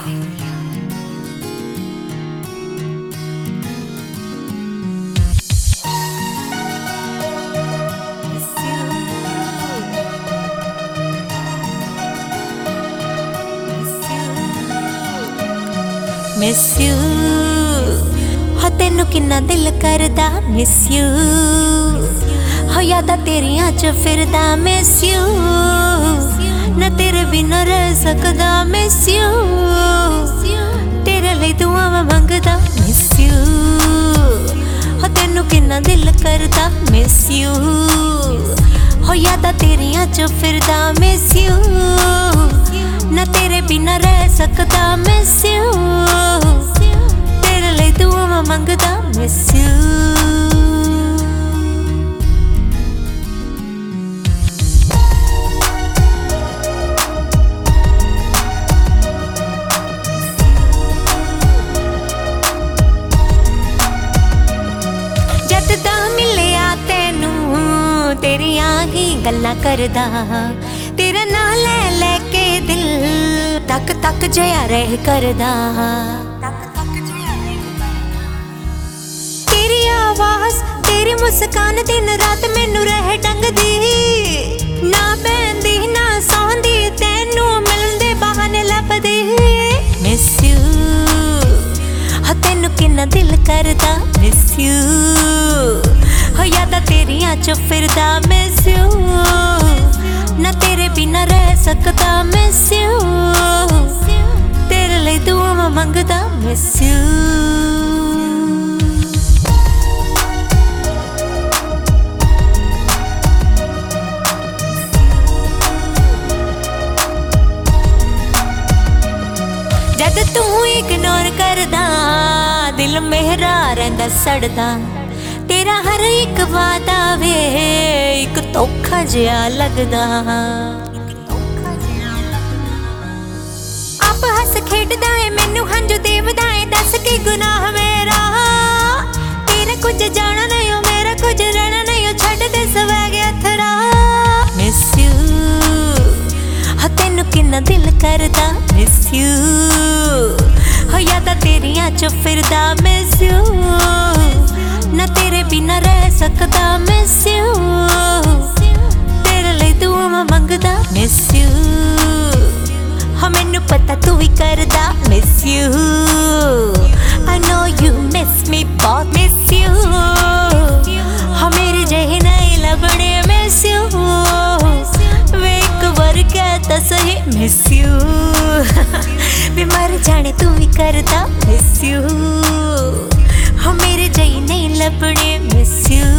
miss you हो तेनू किन्ना दिल करदा मिस यू हो यादां तेरियां च फिरदा मिस यू ना तेरे बिना रह सकदा मिस यू तेरे लिए दुआवां मंगदा मिस यू हो तेनू किन्ना दिल करदा मिस यू हो यादां तेरियां च फिरदा मिस यू ना तेरे बिना रह सकदा मिस यू तेरे लिए दुआवां मंगदा मिस यू जद दा मिलिया तैनू तेरियां ही गल्लां करदा तेरा नाम ले लेके दिल तक तक जया रह करदा तेरी आवाज़ तेरी मुस्कान दिन रात मैनू रह डंगदी ना बैंदी ना सौंदी तैनू मिलन दे बहाने लभदी मिस यू हो तैनू किन्ना दिल करदा मिस यू हो यादां तेरियां च फिरदा मिस यू ना तेरे बिना रह सकदा मिस यू तेरे लिए दुआवां मंगदा मिस यू जद तू इग्नोर करदा दिल मेरा रहिंदा सड़दा तेरा हर एक वादा वे एक धोखा जिहा लगदा आप हस खेडदा है मैनू हंजू देवदा है दस की गुनाह मेरा तेरा कुछ जाना नहीं हो मेरा कुछ रहना नहीं हो छड्ड दे स्वैग अथरा मिस यू हो तैनू किन्ना दिल करदा मिस यू हो यादां तेरियां च फिरदा मिस यू ना तेरे बिना रह सकदा मिस यू तेरे लिए दुआवां मंगदा मिस यू हो मैनू पता तू भी करदा miss you I know you miss me बहुत मिस यू हो मेरे जहे नहीं लभणे मिस यू वे एक बार कहता सही मिस यू वे मर जाने तू भी करदा मिस यू हो मेरे जही नहीं लभणे मिस यू